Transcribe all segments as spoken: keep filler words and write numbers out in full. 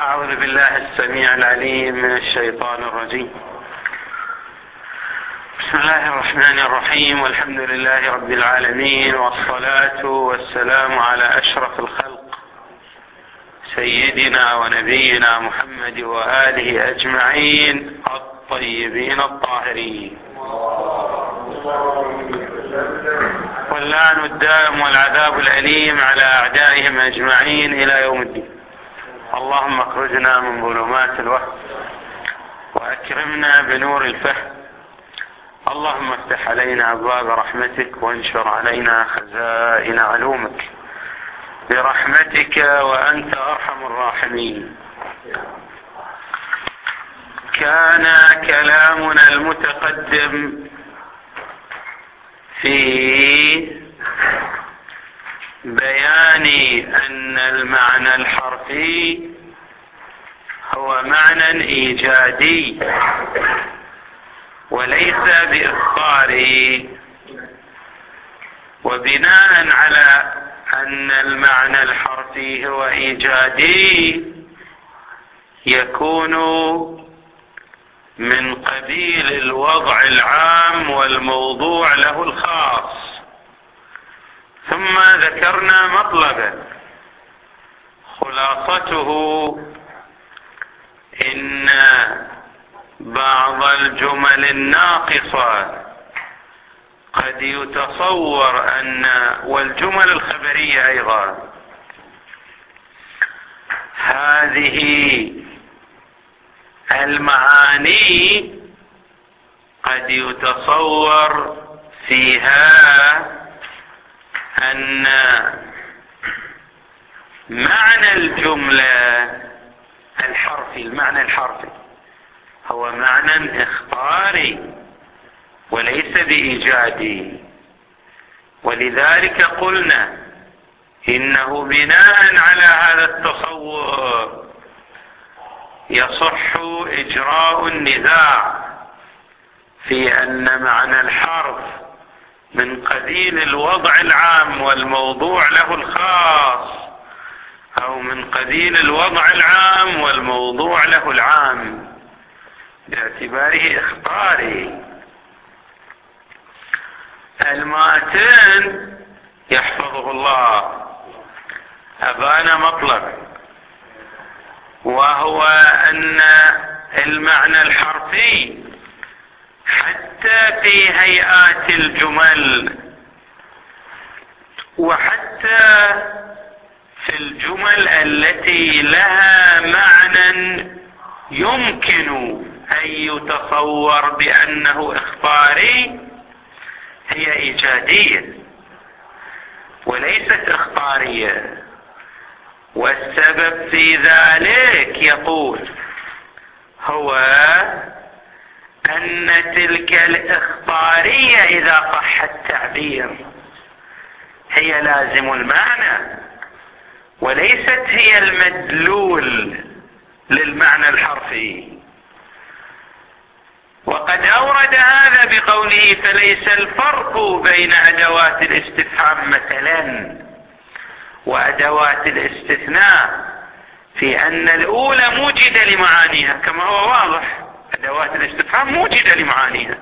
أعوذ بالله السميع العليم من الشيطان الرجيم. بسم الله الرحمن الرحيم، والحمد لله رب العالمين، والصلاة والسلام على أشرف الخلق سيدنا ونبينا محمد وآله أجمعين الطيبين الطاهرين، واللعن الدائم والعذاب الأليم على أعدائهم أجمعين إلى يوم الدين. اللهم اخرجنا من ظلمات الوهم وأكرمنا بنور الفهم. اللهم افتح علينا أبواب رحمتك وانشر علينا خزائن علومك برحمتك وأنت أرحم الراحمين. كان كلامنا المتقدم في بيان أن المعنى الحرفي هو معنى إيجادي وليس بإخباري، وبناء على أن المعنى الحرفي هو إيجادي يكون من قبيل الوضع العام والموضوع له الخاص. ثم ذكرنا مطلبا خلاصته إن بعض الجمل الناقصة قد يتصور أن والجمل الخبرية أيضا هذه المعاني قد يتصور فيها أن معنى الجملة الحرفي المعنى الحرفي هو معنى إخباري وليس بإيجادي، ولذلك قلنا إنه بناء على هذا التصور يصح إجراء النزاع في أن معنى الحرف من قبيل الوضع العام والموضوع له الخاص، أو من قبيل الوضع العام والموضوع له العام باعتباره إخباري. الماتن يحفظه الله أبان مطلب، وهو أن المعنى الحرفي حتى في هيئات الجمل وحتى في الجمل التي لها معنى يمكن أن يتصور بأنه إخباري هي إيجادية وليست إخبارية. والسبب في ذلك يقول هو أن تلك الإخبارية إذا صح التعبير هي لازم المعنى وليست هي المدلول للمعنى الحرفي. وقد أورد هذا بقوله فليس الفرق بين أدوات الاستفهام مثلا وأدوات الاستثناء في أن الأولى موجدة لمعانيها، كما هو واضح أدوات الاستفهام موجدة لمعانيها،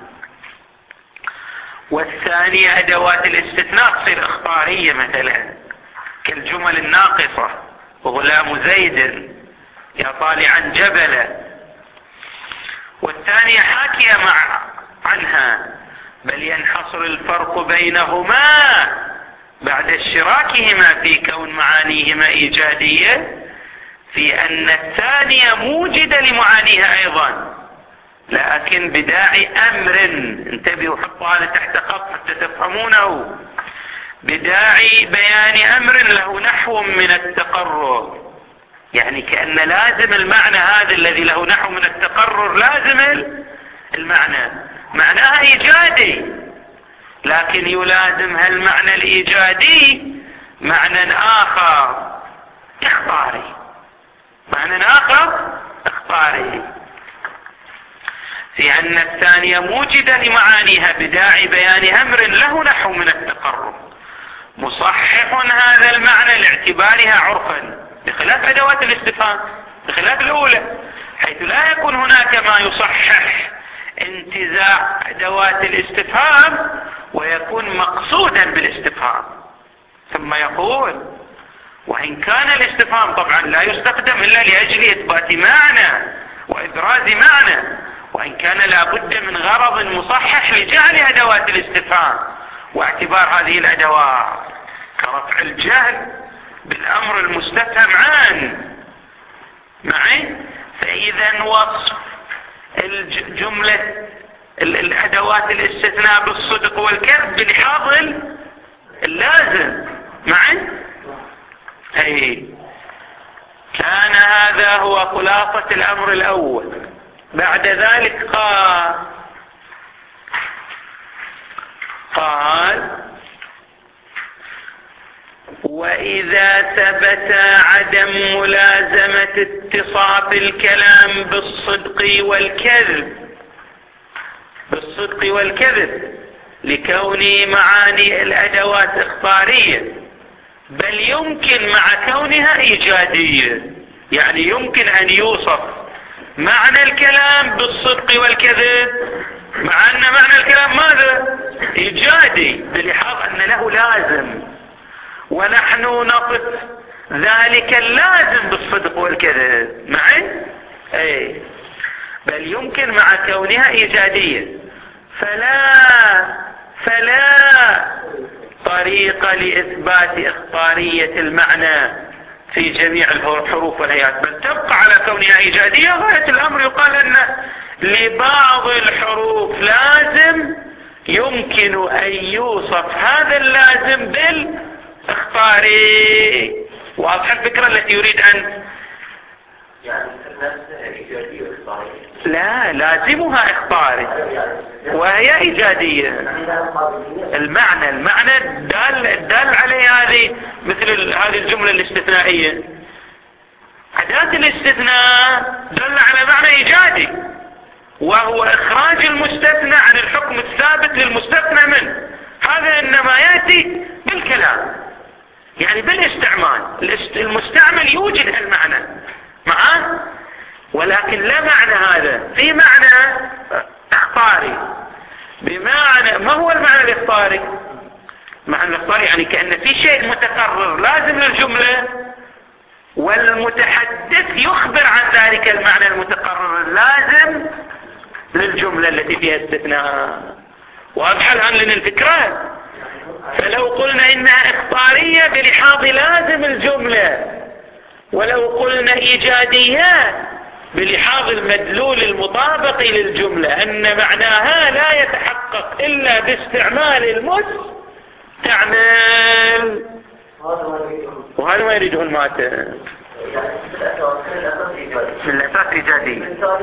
والثانية أدوات الاستثناء تصير إخبارية مثلا كالجمل الناقصة غلام زيد يا طالعا جبلا، والثانية حاكية مع عنها، بل ينحصر الفرق بينهما بعد اشتراكهما في كون معانيهما إيجادية في أن الثانية موجدة لمعانيها أيضا، لكن بداعي أمر، انتبهوا حطوا هذا تحت خط حتى تفهمونه، بداعي بيان أمر له نحو من التقرر. يعني كأن لازم المعنى هذا الذي له نحو من التقرر لازم المعنى معناها إيجادي، لكن يلازم هالمعنى الإيجادي معنى آخر إخباري، معنى آخر إخباري في أن الثانية موجدة لمعانيها بداعي بيان أمر له نحو من التقرب مصحح هذا المعنى لاعتبارها عرفا بخلاف أدوات الاستفهام. بخلاف الأولى حيث لا يكون هناك ما يصحح انتزاع أدوات الاستفهام ويكون مقصودا بالاستفهام. ثم يقول: وإن كان الاستفهام طبعا لا يستخدم إلا لأجل إثبات معنى وإبراز معنى، وإن كان لا بد من غرض مصحح لجعل أدوات الاستفهام واعتبار هذه الأدوات كرفع الجهل بالأمر المستفهم عنه معي. فإذا وصف الجملة الأدوات الاستثناء بالصدق والكذب بلحاظ اللازم معي. أي كان هذا هو خلاصة الأمر الأول. بعد ذلك قال قال وإذا ثبت عدم ملازمة اتصاف الكلام بالصدق والكذب بالصدق والكذب لكون معاني الأدوات إخبارية، بل يمكن مع كونها إيجادية، يعني يمكن أن يوصف معنى الكلام بالصدق والكذب مع أن معنى الكلام ماذا؟ إيجادي، بلحاظ أن له لازم، ونحن نصف ذلك اللازم بالصدق والكذب معي. أي بل يمكن مع كونها إيجادية، فلا فلا طريقة لإثبات إخبارية المعنى في جميع الحروف والهيئات، بل تبقى على كونها إيجادية. غاية الأمر يقال أن لبعض الحروف لازم يمكن أن يوصف هذا اللازم بالإخباري. واضح الفكرة التي يريد أن يعني نفسها إيجادية وإخبارية؟ لا، لازمها إخباري وهي إيجادية. المعنى المعنى الدال الدال عليه هذه مثل هذه الجملة الاستثنائية، أداة الاستثناء دل على معنى إيجادي، وهو إخراج المستثنى عن الحكم الثابت للمستثنى منه. هذا إنما يأتي بالكلام، يعني بالاستعمال. المستعمل يوجد المعنى معه، ولكن لا معنى هذا في معنى إخباري. بمعنى ما هو المعنى الإخباري؟ معنى الإخباري يعني كأن في شيء متقرر لازم للجملة، والمتحدث يخبر عن ذلك المعنى المتقرر اللازم للجملة التي فيها استثناء. واضح الآن لنا الفكرة؟ فلو قلنا إنها إخبارية بلحاظ لازم الجملة، ولو قلنا إيجادية بلحاظ المدلول المطابق للجملة، أن معناها لا يتحقق إلا باستعمال المستعمل، وهذا ما يريده الماتن. من الأساس إيجادي.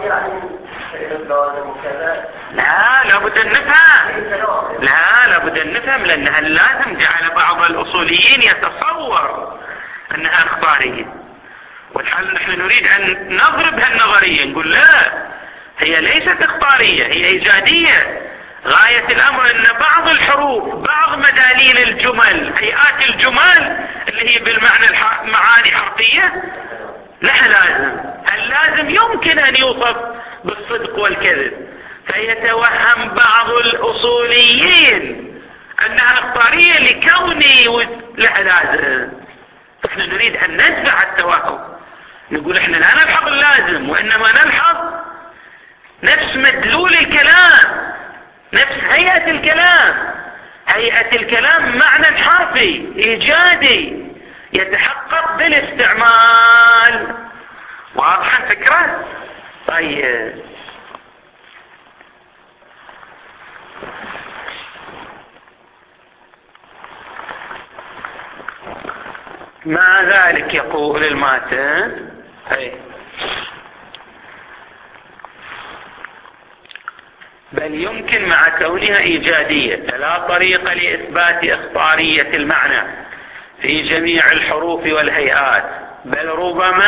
لا لابد أن نفهم لا لابد أن نفهم لأنها اللازم جعل بعض الأصوليين يتصور أنها إخبارية، والحال نحن نريد أن نضرب هالنظرية، نقول لا، هي ليست إخبارية، هي إيجادية. غاية الأمر أن بعض الحروف، بعض مداليل الجمل، هيئات الجمل اللي هي بالمعنى الح... معاني حرفية لها لازم. اللازم يمكن أن يوصف بالصدق والكذب، فيتوهم بعض الأصوليين أنها إخبارية لكوني لها لازم. احنا نريد أن ندفع التوهم، نقول احنا لا نلحظ اللازم، وإنما نلحظ نفس مدلول الكلام، نفس هيئة الكلام. هيئة الكلام معنى حرفي إيجادي يتحقق بالاستعمال. واضحة الفكرة؟ طيب مع ذلك يقول الماتن أي بل يمكن مع كونها إيجادية فلا طريق لإثبات إخبارية المعنى في جميع الحروف والهيئات، بل ربما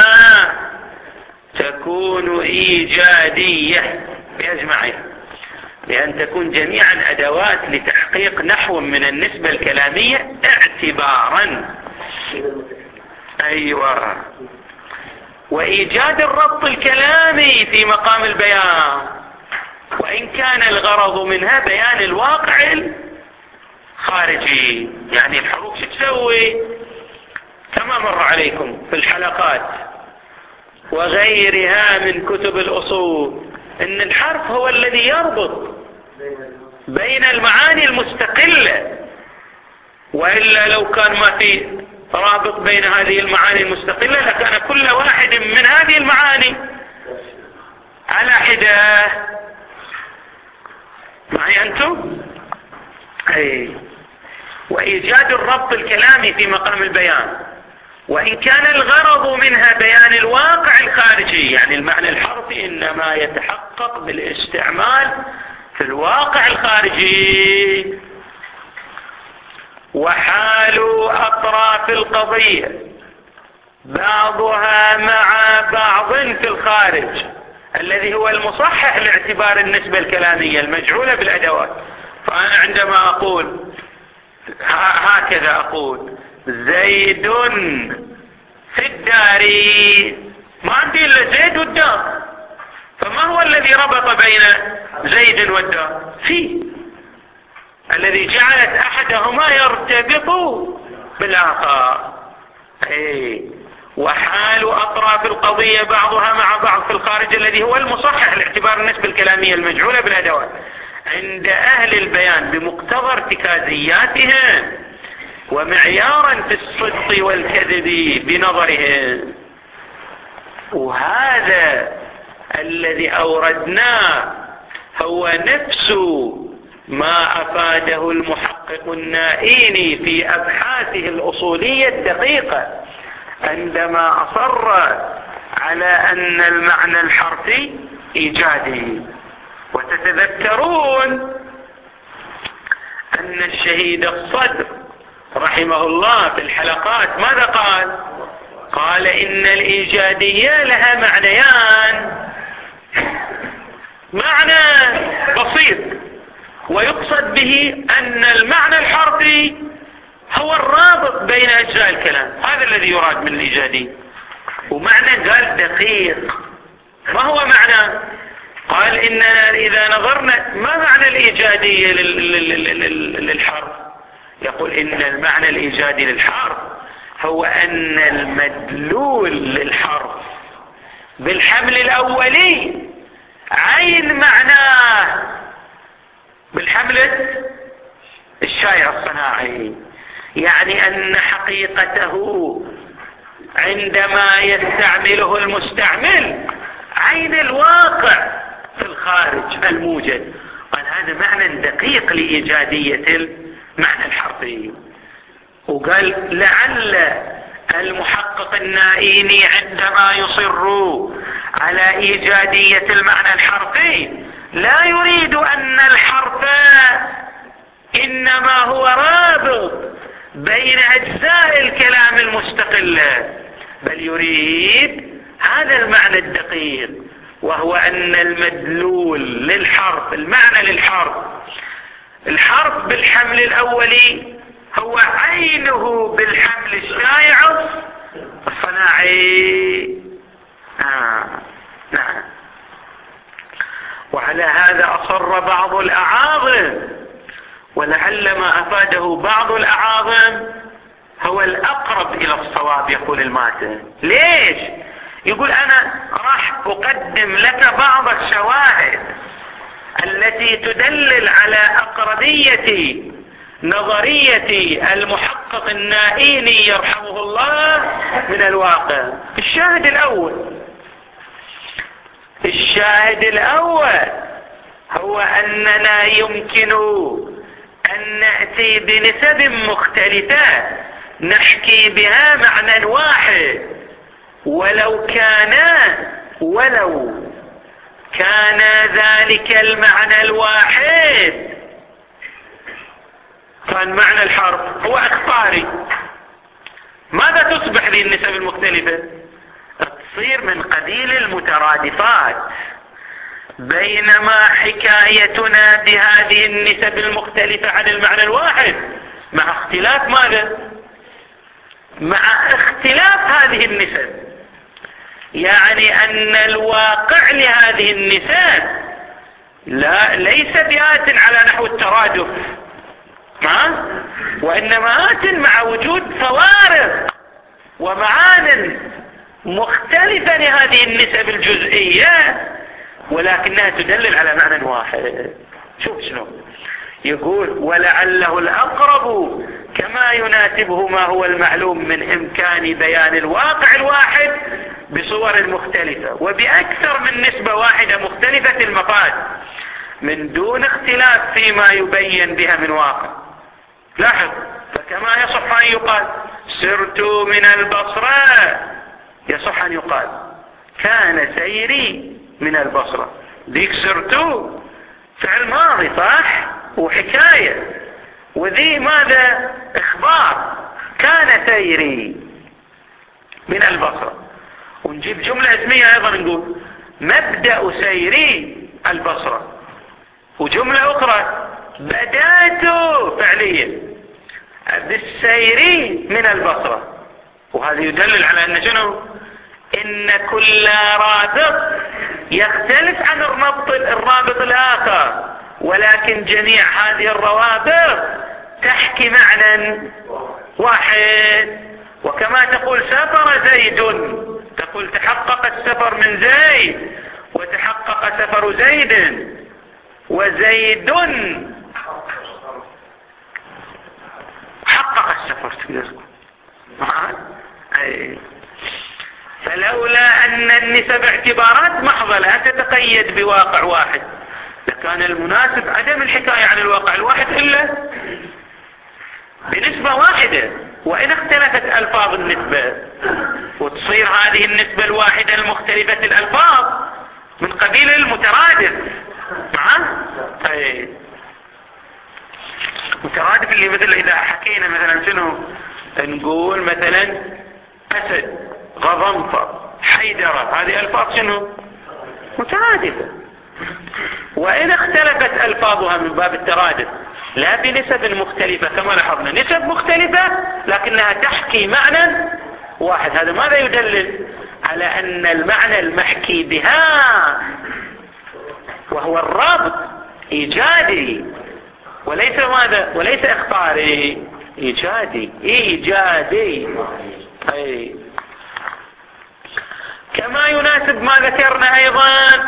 تكون إيجادية بأجمعها، بأن تكون جميعا أدوات لتحقيق نحو من النسبة الكلامية اعتبارا. أيوة. وإيجاد الربط الكلامي في مقام البيان، وإن كان الغرض منها بيان الواقع الخارجي. يعني الحروف شو تسوي؟ كما مر عليكم في الحلقات وغيرها من كتب الأصول، إن الحرف هو الذي يربط بين المعاني المستقلة، وإلا لو كان ما في رابط بين هذه المعاني المستقلة لكان كل واحد من هذه المعاني على حدة. معي أنتم؟ أي. وإيجاد الربط الكلامي في مقام البيان، وإن كان الغرض منها بيان الواقع الخارجي، يعني المعنى الحرفي إنما يتحقق بالاستعمال في الواقع الخارجي. وحال أطراف القضية بعضها مع بعض في الخارج، الذي هو المصحح لاعتبار النسبة الكلامية المجعولة بالأدوات. فأنا عندما أقول هكذا أقول زيد في الدار، ما عندي إلا زيد والدار، فما هو الذي ربط بين زيد والدار؟ في الذي جعلت أحدهما يرتبط بالآخر. أي. وحال أطراف القضية بعضها مع بعض في الخارج، الذي هو المصحح لاعتبار النسبة الكلامية المجعولة بالأدوات عند أهل البيان بمقتضى ارتكازياتهم، ومعيارا في الصدق والكذب بنظرهم. وهذا الذي أوردناه هو نفس ما أفاده المحقق النائيني في أبحاثه الأصولية الدقيقة عندما أصر على أن المعنى الحرفي إيجادي. وتتذكرون أن الشهيد الصدر رحمه الله في الحلقات ماذا قال؟ قال إن الإيجادية لها معنيان، معنى بسيط ويقصد به أن المعنى الحرفي هو الرابط بين أجزاء الكلام، هذا الذي يراد من الإيجادي. ومعنى قال دقيق، ما هو معنى؟ قال إننا إذا نظرنا ما معنى الإيجادية للحرف؟ يقول إن المعنى الإيجادي للحرف هو أن المدلول للحرف بالحمل الأولي عين معناه بالحمل الشائع الصناعي، يعني أن حقيقته عندما يستعمله المستعمل عين الواقع في الخارج الموجد. قال هذا معنى دقيق لإيجادية المعنى الحرفي. وقال لعل المحقق النائيني عندما يصر على إيجادية المعنى الحرفي لا يريد أن الحرف إنما هو رابط بين أجزاء الكلام المستقلة، بل يريد هذا المعنى الدقيق، وهو أن المدلول للحرف، المعنى للحرف، الحرف بالحمل الأولي هو عينه بالحمل الشائع الصناعي. آه. نعم. وعلى هذا أصر بعض الأعاظم، ولعل ما أفاده بعض الأعاظم هو الأقرب إلى الصواب. يقول الماتن ليش؟ يقول أنا راح أقدم لك بعض الشواهد التي تدلل على أقربية نظرية المحقق النائيني يرحمه الله من الواقع. الشاهد الأول الشاهد الأول هو أننا يمكن أن نأتي بنسب مختلفة نحكي بها معنى واحد، ولو كان ولو كان ذلك المعنى الواحد فالمعنى الحرف هو اخباري. ماذا تصبح ذي النسب المختلفة؟ تصير من قبيل المترادفات، بينما حكايتنا بهذه النسب المختلفة عن المعنى الواحد مع اختلاف ماذا؟ مع اختلاف هذه النسب. يعني أن الواقع لهذه النسب لا ليس بآت على نحو الترادف، ما وإنما آت مع وجود فوارق ومعان مختلفة لهذه النسب الجزئية، ولكنها تدلل على معنى واحد. شوف شنو يقول: ولعله الأقرب كما يناسبه ما هو المعلوم من إمكان بيان الواقع الواحد بصور مختلفة وبأكثر من نسبة واحدة مختلفة المفاد من دون اختلاف فيما يبين بها من واقع. لاحظ: فكما يصح أن يقال سرت من البصرة، يصح أن يقال كان سيري من البصرة. ذيك سرت فعل ماضي صح وحكاية، وذي ماذا؟ إخبار. كان سيري من البصرة. ونجيب جملة اسمية أيضا نقول مبدأ سيري البصرة. وجملة أخرى بدأت فعليا بالسير من البصرة. وهذا يدلل على أن شنو؟ إن كل رابط يختلف عن الرابط الرابط الآخر، ولكن جميع هذه الروابط تحكي معنى واحد. وكما تقول سافر زيد، تقول تحقق السفر من زيد، وتحقق سفر زيد، وزيد حقق السفر. فلولا أن النسب اعتبارات محضة لا تتقيد بواقع واحد لكان المناسب عدم الحكاية عن الواقع الواحد إلا بنسبة واحدة، وإن اختلفت ألفاظ النسبة وتصير هذه النسبة الواحدة المختلفة الألفاظ من قبيل المترادف. معه؟ أي مترادف اللي مثل إذا حكينا مثلا شنو نقول مثلا أسد، غضنفر، حيدرة، هذه ألفاظ شنو مترادفة، وإن اختلفت ألفاظها من باب الترادف لا بنسب مختلفة كما لاحظنا، نسب مختلفة لكنها تحكي معنى واحد. هذا ماذا يدلل؟ على أن المعنى المحكي بها وهو الرابط إيجادي وليس ماذا؟ وليس إخباري، إيجادي إيجادي أي. كما يناسب ما ذكرنا أيضا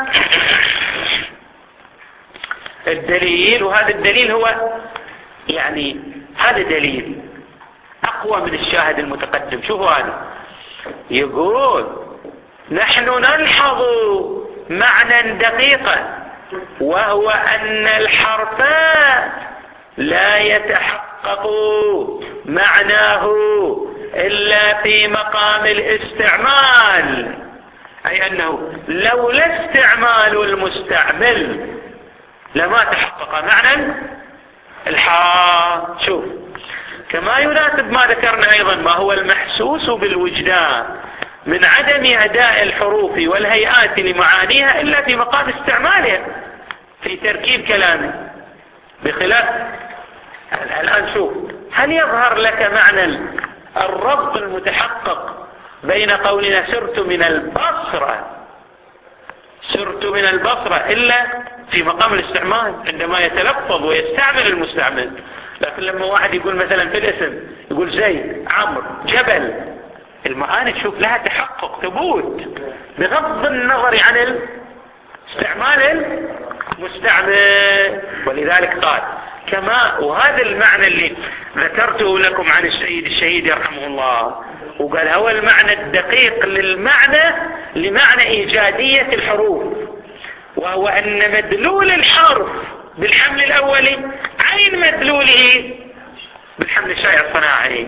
الدليل، وهذا الدليل هو يعني هذا دليل أقوى من الشاهد المتقدم. شوفوا هذا يقول نحن نلحظ معنى دقيقا، وهو أن الحرف لا يتحقق معناه إلا في مقام الاستعمال، أي أنه لولا استعمال المستعمل لما تحقق معنى الحال. شوف كما يناسب ما ذكرنا أيضا ما هو المحسوس بالوجدان من عدم أداء الحروف والهيئات لمعانيها إلا في مقام استعمالها في تركيب كلامه، بخلاف الآن. شوف هل يظهر لك معنى الربط المتحقق بين قولنا سرت من البصرة سرت من البصرة إلا في مقام الاستعمال عندما يتلفظ ويستعمل المستعمل. لكن لما واحد يقول مثلا في الاسم يقول زيد، عمرو، جبل، المعاني تشوف لها تحقق ثبوت بغض النظر عن استعمال المستعمل. ولذلك قال كما، وهذا المعنى اللي ذكرته لكم عن السيد الشهيد يرحمه الله، وقال هو المعنى الدقيق للمعنى لمعنى إيجادية الحروف، وهو أن مدلول الحرف بالحمل الأولي عين مدلوله بالحمل الشائع الصناعي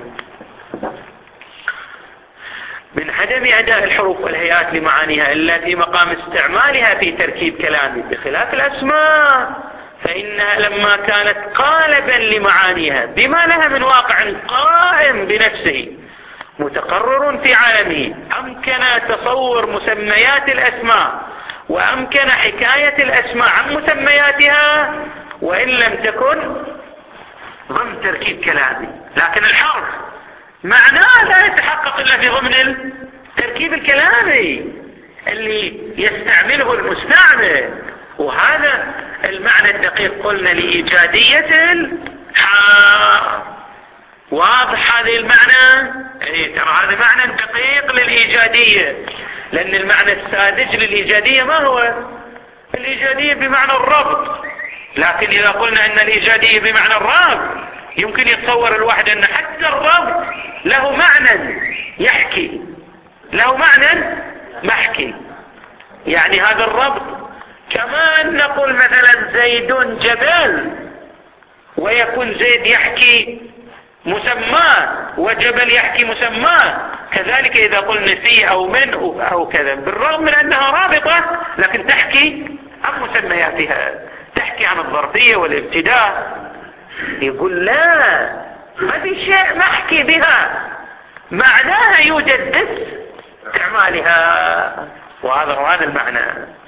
من عدم أداء الحروف والهيئات لمعانيها إلا في مقام استعمالها في تركيب كلامه، بخلاف الأسماء فإنها لما كانت قالبا لمعانيها بما لها من واقع قائم بنفسه متقرر في عالمه، أمكن تصور مسميات الأسماء وأمكن حكاية الأسماء عن مسمياتها وإن لم تكن ضمن تركيب كلامي. لكن الحرف معناه لا يتحقق إلا في ضمن التركيب الكلامي، اللي يستعمله المستعمل. وهذا المعنى الدقيق قلنا لإيجادية الحال. واضح هذا المعنى؟ ايه ترى هذا معنى دقيق للإيجادية، لأن المعنى الساذج للإيجادية ما هو؟ الإيجادية بمعنى الربط. لكن إذا قلنا أن الإيجادية بمعنى الربط يمكن يتصور الواحد أن حتى الربط له معنى يحكي، له معنى محكي. يعني هذا الربط كمان نقول مثلا زيد جبل، ويكون زيد يحكي مسماه وجبل يحكي مسماه. كذلك إذا قلنا في أو من أو كذا، بالرغم من أنها رابطة لكن تحكي عن مسمياتها، تحكي عن الظرفية والابتداء. يقول لا، هذه شيء محكي بها، معناها يوجد بس استعمالها. وهذا هذا المعنى.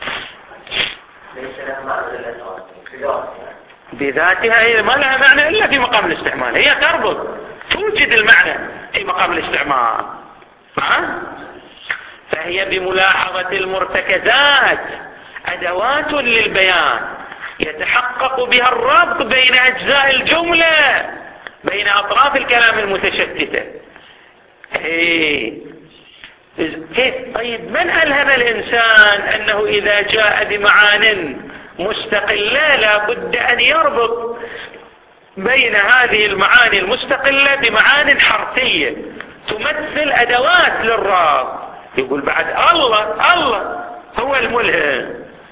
بذاتها هي ما لها معنى إلا في مقام الاستعمال، هي تربط، توجد المعنى في مقام الاستعمال. ها؟ فهي بملاحظة المرتكزات أدوات للبيان يتحقق بها الربط بين أجزاء الجملة، بين أطراف الكلام المتشتتة. إيه. كيف؟ طيب من ألهم الإنسان أنه إذا جاء بمعان مستقلة لا بد أن يربط بين هذه المعاني المستقلة بمعان حرفية تمثل أدوات للربط؟ يقول بعد الله الله هو الملهم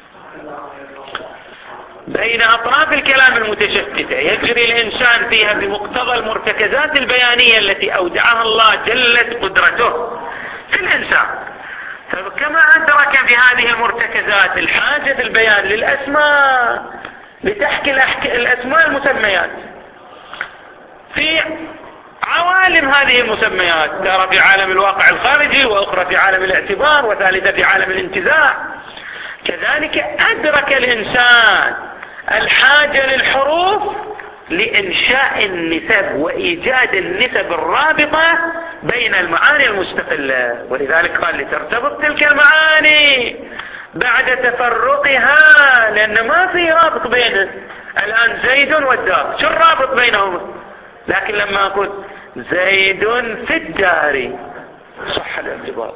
بين أطراف الكلام المتشتتة، يجري الإنسان فيها بمقتضى المرتكزات البيانية التي أودعها الله جلت قدرته في الإنسان. فكما أدرك بهذه المرتكزات الحاجة في البيان للأسماء لتحكي الأسماء المسميات في عوالم هذه المسميات، ترى في عالم الواقع الخارجي، وأخرى في عالم الاعتبار، وثالثة في عالم الانتزاع. كذلك أدرك الإنسان الحاجة للحروف لإنشاء النسب وإيجاد النسب الرابطة بين المعاني المستقلة. ولذلك قال لترتبط تلك المعاني بعد تفرقها، لأن ما في رابط بينه. الآن زيد والدار، شو الرابط بينهم؟ لكن لما أقول زيد في الدار صح الارتباط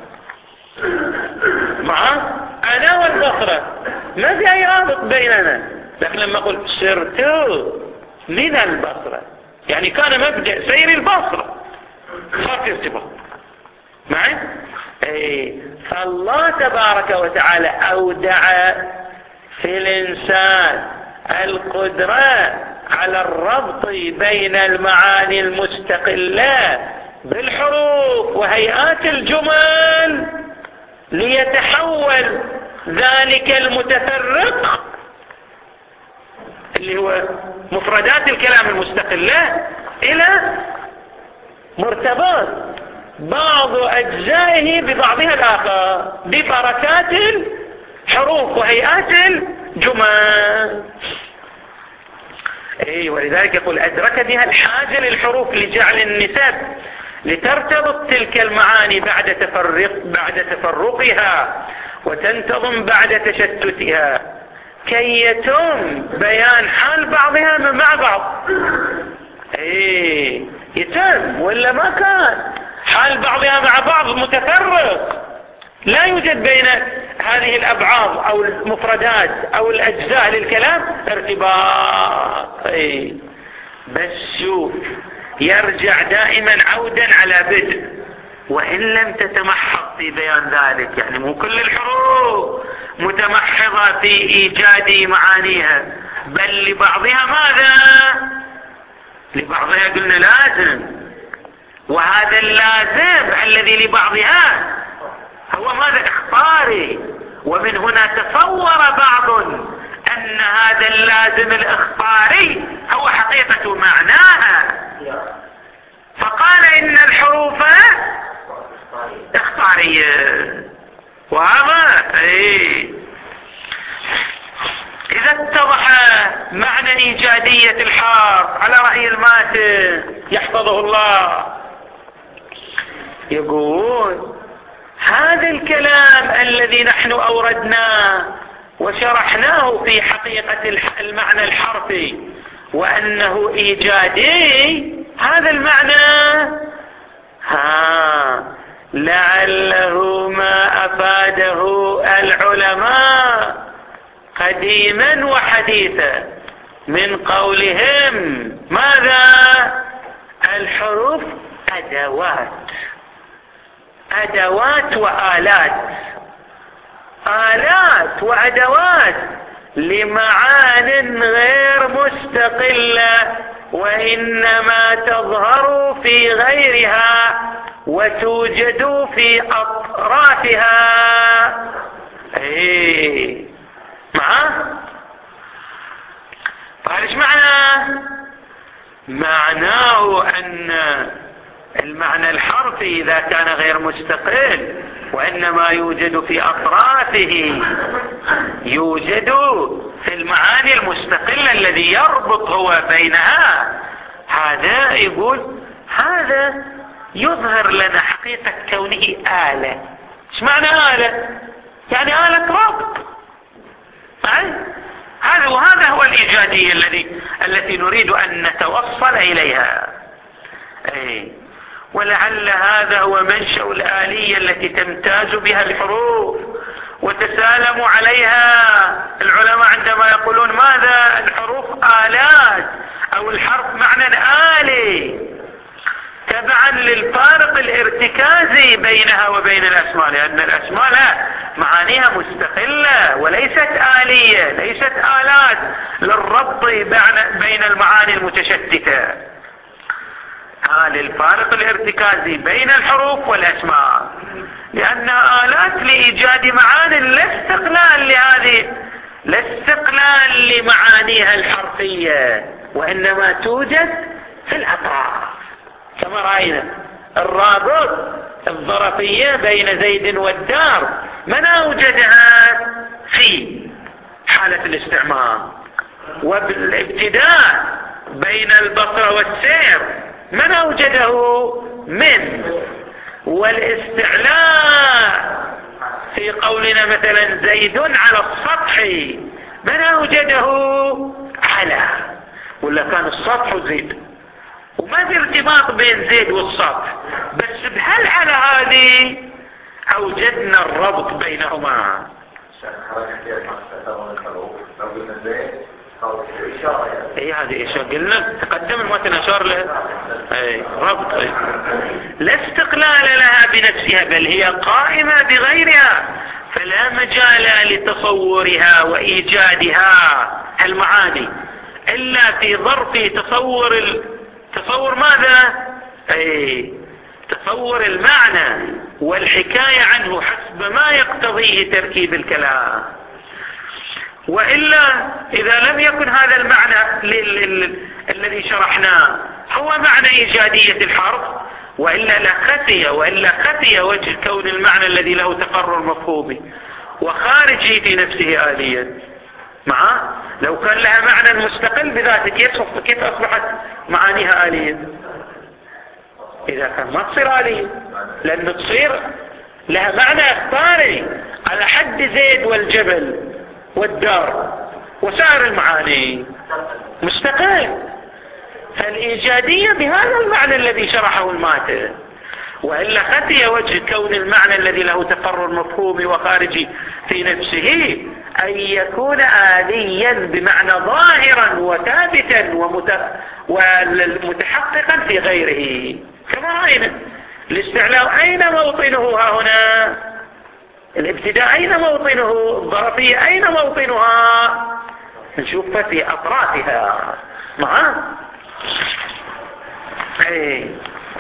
مع أنا والبصرة، ما في أي رابط بيننا. لكن لما أقول سرت من البصرة يعني كان مبدأ سير البصرة، صار في ارتباط معي. ايه. فالله تبارك وتعالى أودع في الإنسان القدرة على الربط بين المعاني المستقلة بالحروف وهيئات الجمل ليتحول ذلك المتفرق اللي هو مفردات الكلام المستقلة إلى مرتبط بعض أجزائه ببعضها الآخر ببركات الحروف وهيئات الجمل. إيه. ولذلك يقول أدرك بها الحاجة للحروف لجعل النسب لترتبط تلك المعاني بعد تفرق بعد تفرقها وتنتظم بعد تشتتها كي يتم بيان حال بعضها مع بعض. ايه يتم، ولا ما كان حال بعضها مع بعض متفرق، لا يوجد بين هذه الأبعاض أو المفردات أو الأجزاء للكلام ارتباط. ايه. بس شوف، يرجع دائما عودا على بدء، وإن لم تتمحض في بيان ذلك. يعني مو كل الحروف متمحضة في إيجاد معانيها، بل لبعضها ماذا؟ لبعضها قلنا لازم، وهذا اللازم الذي لبعضها هو ماذا؟ اخباري. ومن هنا تصور بعض أن هذا اللازم الإخباري هو حقيقة معناها، فقال إن الحروف إخبارية. وهذا إيه. إذا اتضح معنى إيجادية الحرف على رأي الماتن يحفظه الله، يقول هذا الكلام الذي نحن أوردناه وشرحناه في حقيقة المعنى الحرفي وأنه إيجادي، هذا المعنى ها لعله ما أفاده العلماء قديما وحديثا من قولهم ماذا؟ الحروف أدوات، أدوات وآلات، آلات وأدوات لمعان غير مستقلة، وإنما تظهر في غيرها وتوجد في أطرافها. ايه معاه؟ قال ايش معنى؟ معناه ان المعنى الحرفي اذا كان غير مستقل وانما يوجد في اطرافه يوجد في المعاني المستقلة الذي يربط هو بينها، هذا يقول هذا يظهر لنا حقيقة كونه آلة. ايش معنى آلة؟ يعني آلة ربط. هذا وهذا هو الإيجادية الذي التي نريد أن نتوصل إليها. أي ولعل هذا هو منشأ الآلية التي تمتاز بها الحروف وتسالم عليها العلماء عندما يقولون ماذا؟ الحروف آلات أو الحرف معنى آلي، تبعا للفارق الارتكازي بينها وبين الأسماء، لأن الأسماء لا معانيها مستقلة وليست آلية، ليست آلات للربط بين المعاني المتشتتة. آه للفارق الارتكازي بين الحروف والأسماء، لأنها آلات لإيجاد معاني لا استقلال لهذه، لا استقلال لمعانيها الحرفية، وإنما توجد في الأطراف كما رأينا. الرابط الظرفية بين زيد والدار من أوجدها؟ في حالة الاستعمار. وبالابتداء بين البصر والسير من أوجده؟ من. والاستعلاء في قولنا مثلا زيد على السطح من أوجده؟ على. ولا كان السطح زيد، وما في ارتباط بين زيد والسطح، بس بهل على هذه أوجدنا الربط بينهما. اي هذه اشاره قلنا تقدم المتن اشار له اي ربط، اي لا استقلال لها بنفسها بل هي قائمة بغيرها، فلا مجال لتصورها وايجادها المعاني الا في ظرف تصور ال... تصور ماذا؟ اي تصور المعنى والحكاية عنه حسب ما يقتضيه تركيب الكلام. وإلا إذا لم يكن هذا المعنى الذي شرحناه هو معنى إيجادية الحرف، وإلا لخفي وإلا خفي وجه كون المعنى الذي له تقرر مفهومي وخارجي في نفسه آليا. معه لو كان لها معنى مستقل بذاته كيف كيف أصبحت معانيها آلية؟ إذا كان ما تصير آلية، لأن تصير لها معنى إخباري على حد زيد والجبل والدار وسائر المعاني مستقل. فالإيجادية بهذا المعنى الذي شرحه الماتن، وإلا خفي وجه كون المعنى الذي له تقرر مفهومي وخارجي في نفسه أن يكون آليا بمعنى ظاهرا وثابتا ومتحققا في غيره. كما رأينا الاستعلاء أين موطنه ها هنا؟ الابتداء أين موطنه؟ الظرفية أين موطنها؟ نشوفها في أطرافها. معاه أي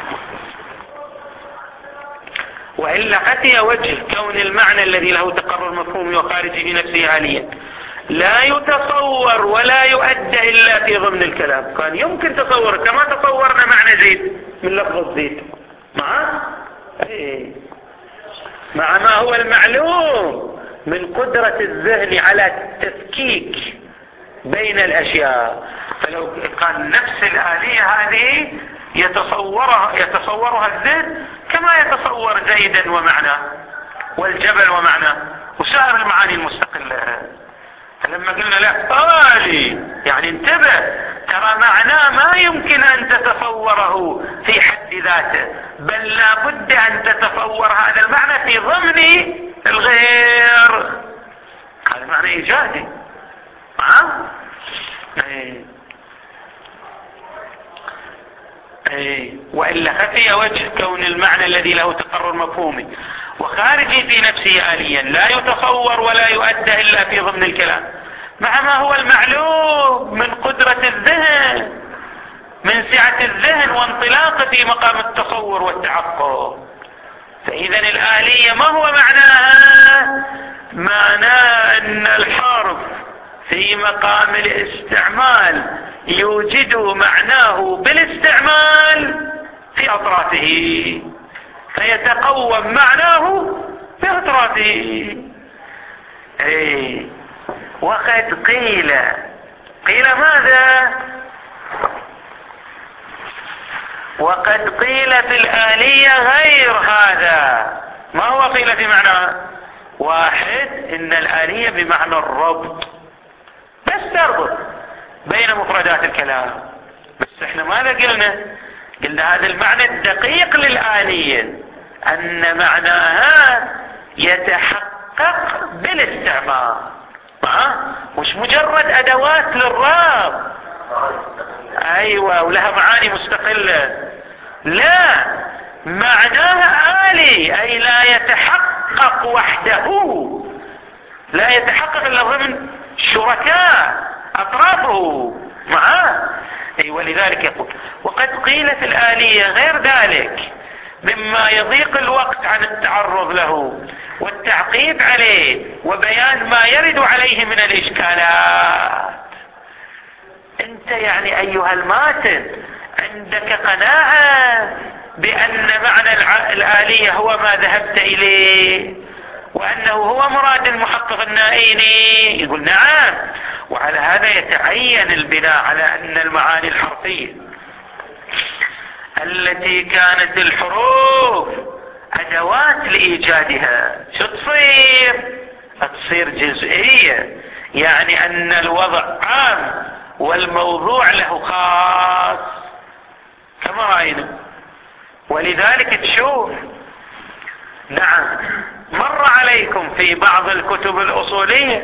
وإلا خفي وجه كون المعنى الذي له تقرر مفهومي وخارجي في نفسه آليا لا يتصور ولا يؤدى إلا في ضمن الكلام. كان يمكن تصور كما تصورنا معنى زيد من لفظ زيد معاه أي مع ما هو المعلوم من قدرة الذهن على التفكيك بين الأشياء. فلو كان نفس الآلية هذه يتصورها يتصورها الذهن كما يتصور زيدا ومعناه والجبل ومعناه وسائر المعاني المستقلة. فلما قلنا لا آلي يعني انتبه، ترى معناه ما يمكن ان تتصوره في حد ذاته، بل لا بد ان تتصور هذا المعنى في ضمن الغير. هذا معنى ايجادي. ها ايه ايه والا خفي وجه كون المعنى الذي له تقرر مفهومي وخارجي في نفسه آليا لا يتصور ولا يؤدى الا في ضمن الكلام، مع ما هو المعلوم من قدرة الذهن، من سعة الذهن وانطلاقه في مقام التصور والتعقل. فإذا الآلية ما هو معناها؟ معناه أن الحرف في مقام الاستعمال يوجد معناه بالاستعمال في أطرافه، فيتقوم معناه في أطرافه. ايه وقد قيل قيل ماذا؟ وقد قيل في الآلية غير هذا. ما هو قيل في معنى واحد؟ إن الآلية بمعنى الربط، بس تربط بين مفردات الكلام. بس احنا ماذا قلنا؟ قلنا هذا المعنى الدقيق للآلية أن معناها يتحقق بالاستعمال، مش مجرد أدوات للربط. ايوه ولها معاني مستقلة، لا معناها آلي اي لا يتحقق وحده، لا يتحقق الا ضمن شركاء اطرافه معاه. اي ولذلك يقول وقد قيل في الآلية غير ذلك مما يضيق الوقت عن التعرض له والتعقيب عليه وبيان ما يرد عليه من الاشكالات. انت يعني ايها الماتن عندك قناعة بان معنى الآلية هو ما ذهبت اليه وانه هو مراد المحقق النائيني؟ يقول نعم. وعلى هذا يتعين البناء على ان المعاني الحرفية التي كانت الحروف ادوات لايجادها شو تصير؟ تصير جزئية، يعني ان الوضع عام والموضوع له خاص كما رأينا. ولذلك تشوف نعم مر عليكم في بعض الكتب الأصولية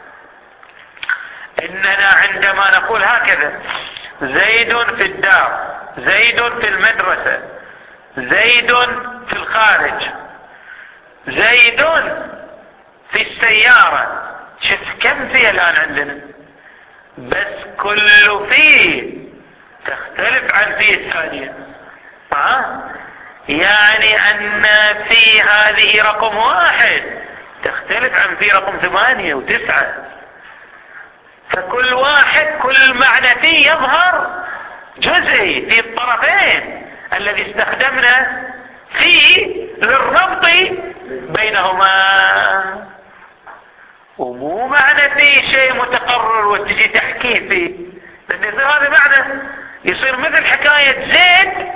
إننا عندما نقول هكذا زيد في الدار، زيد في المدرسة، زيد في الخارج، زيد في السيارة، شوف كم فيه الآن عندنا، بس كل فيه تختلف عن فيه الثانية. ها يعني ان في هذه رقم واحد تختلف عن في رقم ثمانية وتسعة، فكل واحد كل معنى فيه يظهر جزئي في الطرفين الذي استخدمنا فيه للربط بينهما، ومو معنى فيه شيء متقرر وتجي تحكيه فيه، لأن يصير هذا معنى يصير مثل حكاية زيد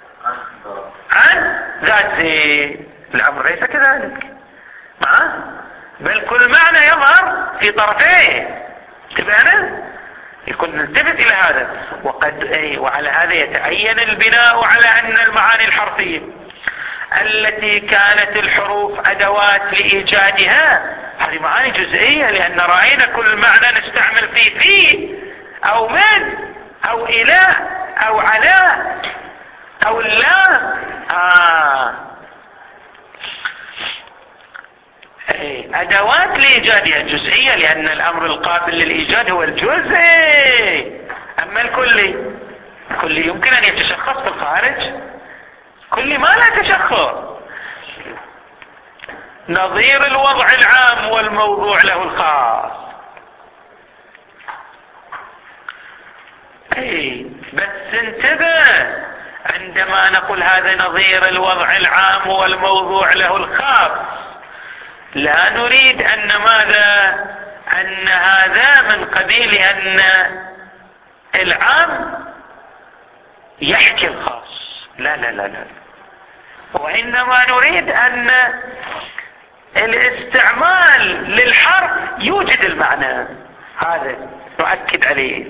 عن ذات زيد. الأمر ليس كذلك معه، بل كل معنى يظهر في طرفيه. تبعنا يكون نلتفت إلى هذا. وقد أي وعلى هذا يتعين البناء على أن المعاني الحرفية التي كانت الحروف أدوات لإيجادها هذه معاني جزئية، لأن رأينا كل معنى نستعمل فيه فيه أو من أو إلى أو على أو لا. آه. أدوات لإيجادها جزئية، لأن الأمر القابل للإيجاد هو الجزئي. أما الكلي الكلي يمكن أن يتشخص في الخارج، كل ما لا تشخص، نظير الوضع العام والموضوع له الخاص. اي بس انتبه عندما نقول هذا نظير الوضع العام والموضوع له الخاص، لا نريد ان ماذا ان هذا من قبيل ان العام يحكي الخاص، لا لا لا لا، وإنما نريد أن الاستعمال للحرف يوجد المعنى، هذا نؤكد عليه.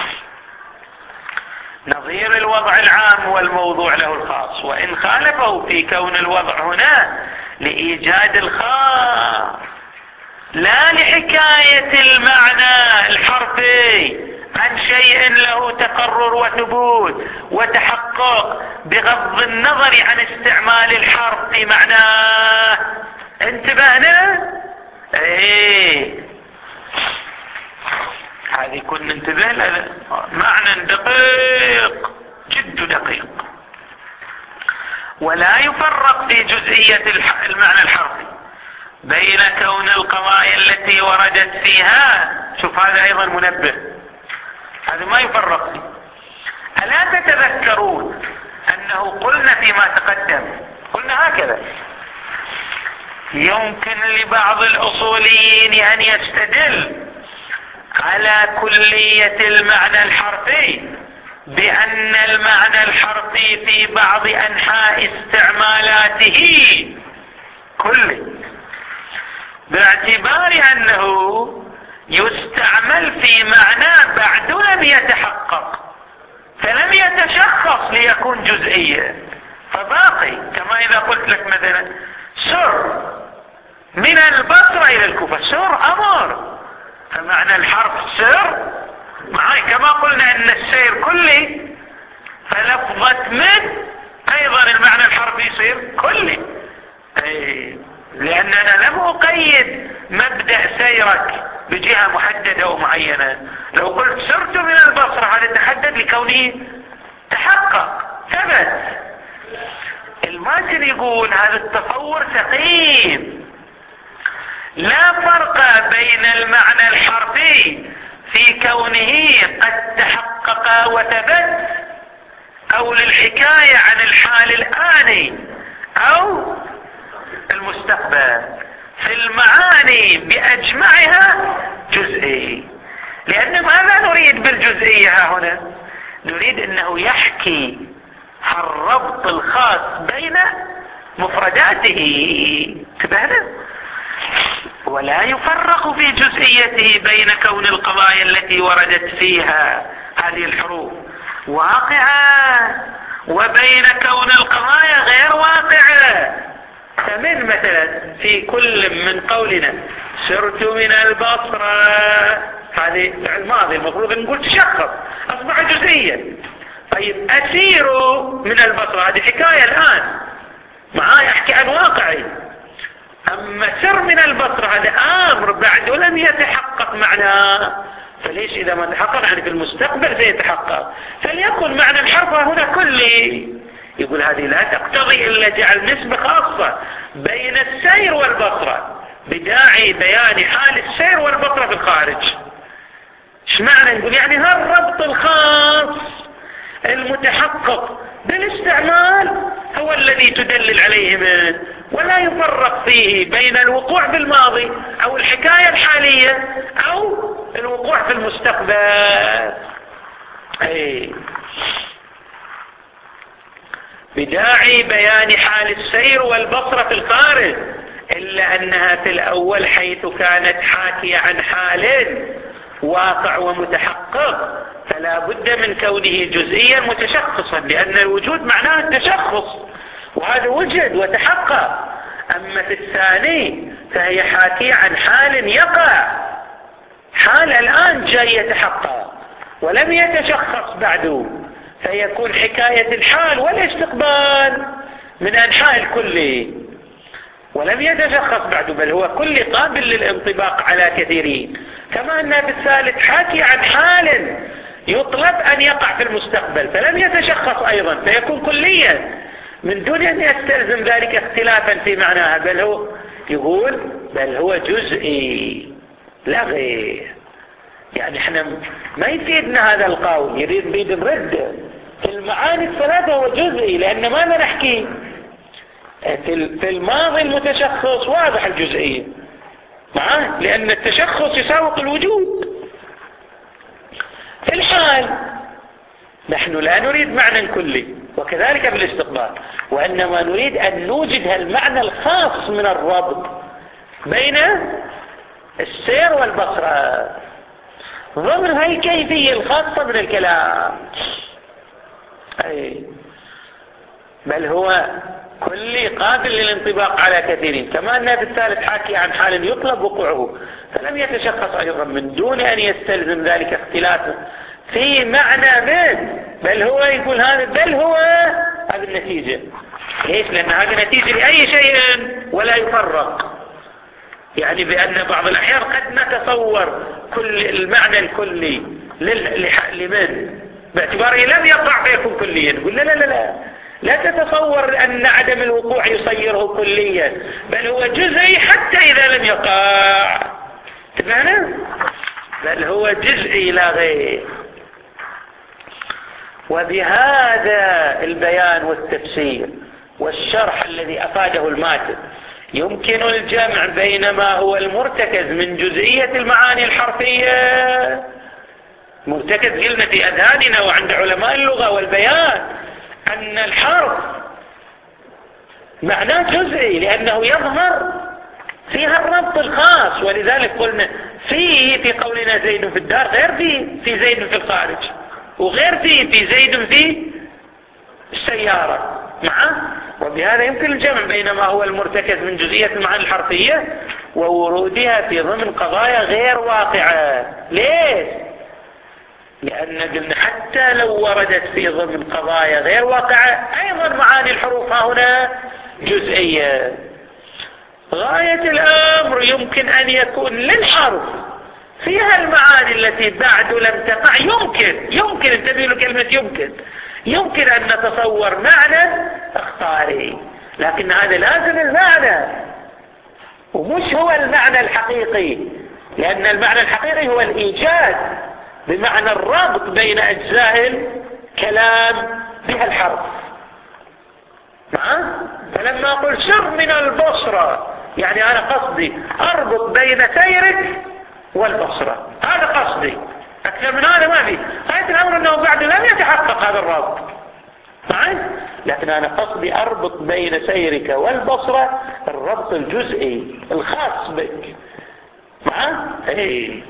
نظير الوضع العام والموضوع له الخاص، وإن خالفه في كون الوضع هنا لإيجاد الخاص لا لحكاية المعنى الحرفي عن شيء له تقرر وثبوت وتحقق بغض النظر عن استعمال الحرف في معناه. انتبهنا؟ ايه، هذه كن ننتبه لها، معنى دقيق جد دقيق. ولا يفرق في جزئية المعنى الحرفي بين كون القضايا التي وردت فيها. شوف هذا ايضا منبه، هذا ما يفرق فيه. ألا تتذكرون أنه قلنا فيما تقدم، قلنا هكذا: يمكن لبعض الأصوليين أن يستدل على كلية المعنى الحرفي بأن المعنى الحرفي في بعض أنحاء استعمالاته كله، باعتبار أنه يستعمل في معنى بعد لم يتحقق فلم يتشخص ليكون جزئيا فباقي. كما إذا قلت لك مثلا سر من البصرة إلى الكوفة، سر أمر، فمعنى الحرف سر معي. كما قلنا أن السير كلي، فلفظة من أيضا المعنى الحرفي يصير كلي، أي لأننا لم أقيد مبدأ سيرك بجهة محددة ومعينة. لو قلت سرت من البصرة هذا تحدد لكونه تحقق ثبت. الماتن يقول هذا التصور سقيم، لا فرق بين المعنى الحرفي في كونه قد تحقق وثبت أو للحكاية عن الحال الآني أو المستقبل، في المعاني بأجمعها جزئي. لأن ماذا نريد بالجزئية هنا؟ نريد أنه يحكي الربط الخاص بين مفرداته. انتبهنا؟ ولا يفرق في جزئيته بين كون القضايا التي وردت فيها هذه الحروف واقعة وبين كون القضايا غير واقعة. فمن مثلا في كل من قولنا سرت من البصرة، هذه فعل ماضي المفروض نقول تشخص أصبح جزئيا. طيب أسير من البصرة هذه حكاية الآن معاي، أحكي عن واقعي. أما سر من البصرة هذا أمر بعد ولم يتحقق معناه، فليش إذا ما تحقق يعني في المستقبل سيتحقق، فليكن معنى الحرف هنا كلي. يقول هذه لا تقتضي إلا جعل نسبة خاصة بين السير والبصرة بداعي بيان حال السير والبصرة في الخارج. ايش معنى؟ نقول يعني هالربط الخاص المتحقق بالاستعمال هو الذي تدلل عليه من، ولا يفرق فيه بين الوقوع بالماضي أو الحكاية الحالية أو الوقوع في المستقبل. أي بداعي بيان حال السير والبصرة في الخارج، إلا أنها في الأول حيث كانت حاكية عن حال واقع ومتحقق فلا بد من كونه جزئيا متشخصا، لأن الوجود معناه التشخص وهذا وجد وتحقق. أما في الثاني فهي حاكية عن حال يقع، حال الآن جاي يتحقق ولم يتشخص بعده، فيكون حكاية الحال والاستقبال من أنحاء الكل ولم يتشخص بعده، بل هو كل قابل للانطباق على كثيرين. كما أنها في الثالث حاكي عن حال يطلب أن يقع في المستقبل فلم يتشخص أيضا، فيكون كليا من دون أن يستلزم ذلك اختلافا في معناها، بل هو يقول بل هو جزئي لا غير. يعني احنا ما يفيدنا هذا القول، يريد نريد نرد في المعاني الثلاثة هو جزئي، لأن ماذا نحكي في الماضي المتشخص واضح الجزئية معاه، لأن التشخص يساوق الوجود. في الحال نحن لا نريد معنى كلي، وكذلك بالاستقبال، وإنما نريد أن نوجد هالمعنى الخاص من الربط بين السير والبصرة ضمن هاي الكيفية الخاصة من الكلام. أي بل هو كلي قابل للانطباق على كثيرين، كما أنه في الثالث حاكي عن حال يطلب وقوعه فلم يتشخص أيضا من دون أن يستلزم ذلك اختلافه في معنى من، بل هو يقول هذا بل هو هذه النتيجة. ليش؟ لأن هذه نتيجة لأي شيء ولا يفرق، يعني بأن بعض الأحيان قد نتصور كل المعنى الكلي لمن باعتباره لم يقع فيكون كليا، نقول لا لا لا لا لا تتصور أن عدم الوقوع يصيره كليا، بل هو جزئي حتى إذا لم يقع. تفهمنا؟ بل هو جزئي لا غير. وبهذا البيان والتفسير والشرح الذي أفاده الماتن يمكن الجمع بين ما هو المرتكز من جزئية المعاني الحرفية، مرتكز قلنا في أذهاننا وعند علماء اللغة والبيان أن الحرف معناه جزئي لأنه يظهر فيها الربط الخاص، ولذلك قلنا فيه في قولنا زيد في الدار غير فيه في زيد في الخارج، وغير فيه في زيد في السيارة معه. وبهذا يمكن الجمع بين ما هو المرتكز من جزئية المعاني الحرفية وورودها في ضمن قضايا غير واقعة. ليش؟ لأن قلنا حتى لو وردت في ضمن قضايا غير واقعة أيضا معاني الحروف هنا جزئية. غاية الأمر يمكن أن يكون للحرف فيها المعاني التي بعد لم تقع، يمكن يمكن انتبهوا لكلمة يمكن يمكن أن نتصور معنى اختاري، لكن هذا لازم المعنى ومش هو المعنى الحقيقي، لأن المعنى الحقيقي هو الإيجاد بمعنى الربط بين أجزاء الكلام بها الحرف. معه؟ فلما أقول سر من البصرة يعني أنا قصدي أربط بين سيرك والبصرة، هذا قصدي، أكثر من هذا ما في. غاية الأمر أنه بعد لم يتحقق هذا الربط معي، لكن أنا قصدي أربط بين سيرك والبصرة الربط الجزئي الخاص بك معه. ايه.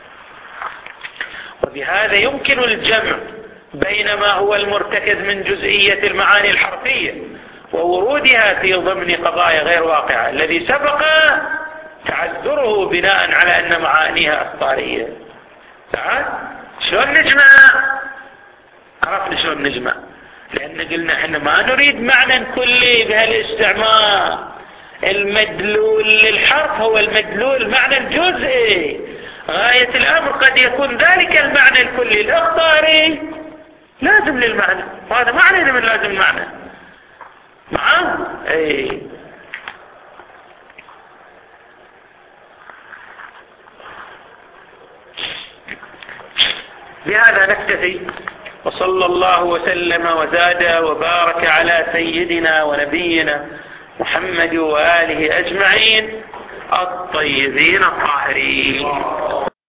وبهذا يمكن الجمع بين ما هو المرتكز من جزئية المعاني الحرفية وورودها في ضمن قضايا غير واقعة الذي سبق تعذره بناء على أن معانيها أخطارية. تعال شلون نجمع؟ عرفنا شلون نجمع، لأن قلنا احنا ما نريد معنى كلي بهالاستعمال، المدلول للحرف هو المدلول معنى الجزئي. غاية الأمر قد يكون ذلك المعنى الكلي الأخطاري لازم للمعنى، وهذا معنى من لازم المعنى معه. ايه. بهذا نكتفي، وصلى الله وسلم وزاد وبارك على سيدنا ونبينا محمد وآله أجمعين الطيبين الطاهرين.